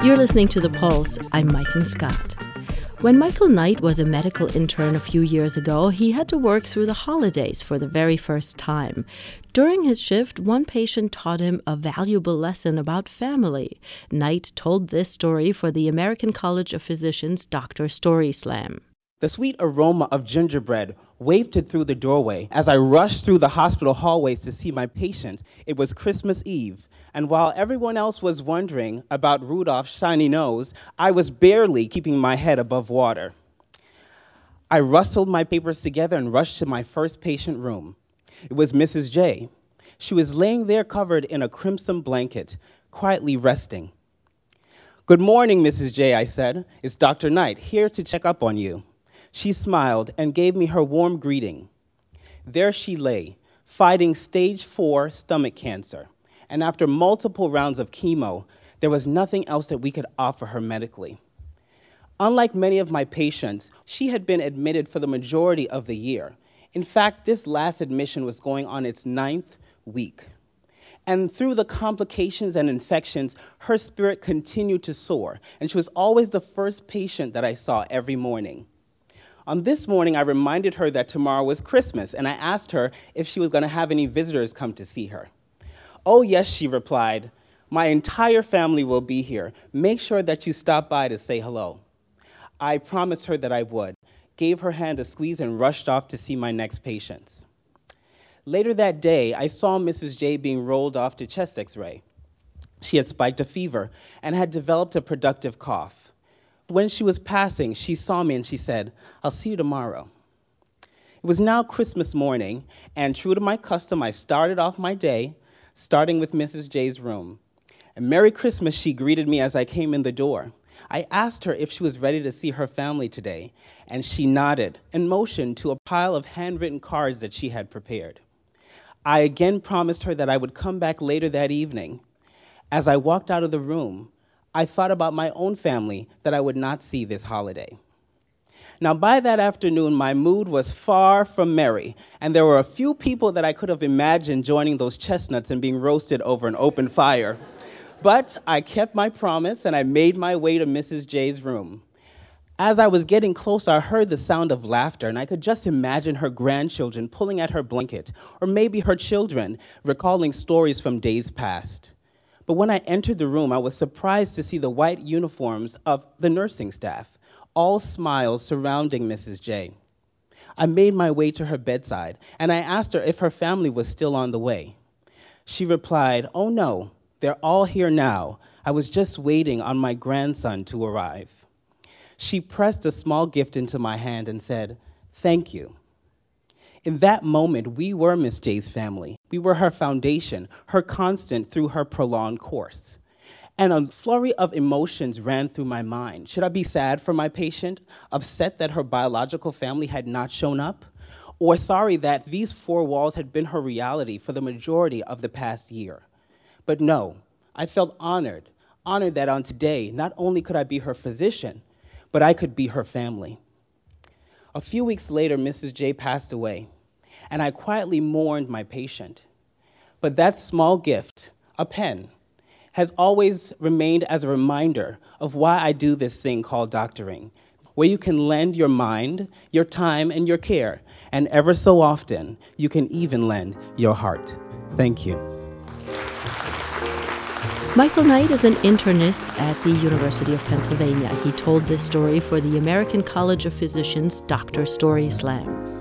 You're listening to The Pulse. I'm Maiken Scott. When Michael Knight was a medical intern a few years ago, he had to work through the holidays for the very first time. During his shift, one patient taught him a valuable lesson about family. Knight told this story for the American College of Physicians Dr. Story Slam. The sweet aroma of gingerbread wafted through the doorway. As I rushed through the hospital hallways to see my patient, it was Christmas Eve. And while everyone else was wondering about Rudolph's shiny nose, I was barely keeping my head above water. I rustled my papers together and rushed to my first patient room. It was Mrs. J. She was laying there covered in a crimson blanket, quietly resting. "Good morning, Mrs. J," I said. "It's Dr. Knight, here to check up on you." She smiled and gave me her warm greeting. There she lay, fighting stage 4 stomach cancer. And after multiple rounds of chemo, there was nothing else that we could offer her medically. Unlike many of my patients, she had been admitted for the majority of the year. In fact, this last admission was going on its 9th week. And through the complications and infections, her spirit continued to soar, and she was always the first patient that I saw every morning. On this morning, I reminded her that tomorrow was Christmas, and I asked her if she was going to have any visitors come to see her. "Oh, yes," she replied. "My entire family will be here. Make sure that you stop by to say hello." I promised her that I would, gave her hand a squeeze, and rushed off to see my next patients. Later that day, I saw Mrs. J being rolled off to chest x-ray. She had spiked a fever and had developed a productive cough. When she was passing, she saw me and she said, "I'll see you tomorrow." It was now Christmas morning, and true to my custom, I started off my day, starting with Mrs. J's room. And "Merry Christmas," she greeted me as I came in the door. I asked her if she was ready to see her family today, and she nodded and motioned to a pile of handwritten cards that she had prepared. I again promised her that I would come back later that evening. As I walked out of the room, I thought about my own family that I would not see this holiday. Now, by that afternoon, my mood was far from merry, and there were a few people that I could have imagined joining those chestnuts and being roasted over an open fire. But I kept my promise, and I made my way to Mrs. J's room. As I was getting closer, I heard the sound of laughter, and I could just imagine her grandchildren pulling at her blanket, or maybe her children recalling stories from days past. But when I entered the room, I was surprised to see the white uniforms of the nursing staff, all smiles surrounding Mrs. J. I made my way to her bedside, and I asked her if her family was still on the way. She replied, "Oh no, they're all here now. I was just waiting on my grandson to arrive." She pressed a small gift into my hand and said, "Thank you." In that moment, we were Miss J's family. We were her foundation, her constant through her prolonged course. And a flurry of emotions ran through my mind. Should I be sad for my patient, upset that her biological family had not shown up, or sorry that these 4 walls had been her reality for the majority of the past year? But no, I felt honored that on today, not only could I be her physician, but I could be her family. A few weeks later, Mrs. J passed away, and I quietly mourned my patient. But that small gift, a pen, has always remained as a reminder of why I do this thing called doctoring, where you can lend your mind, your time, and your care, and ever so often, you can even lend your heart. Thank you. Michael Knight is an internist at the University of Pennsylvania. He told this story for the American College of Physicians Dr. Story Slam.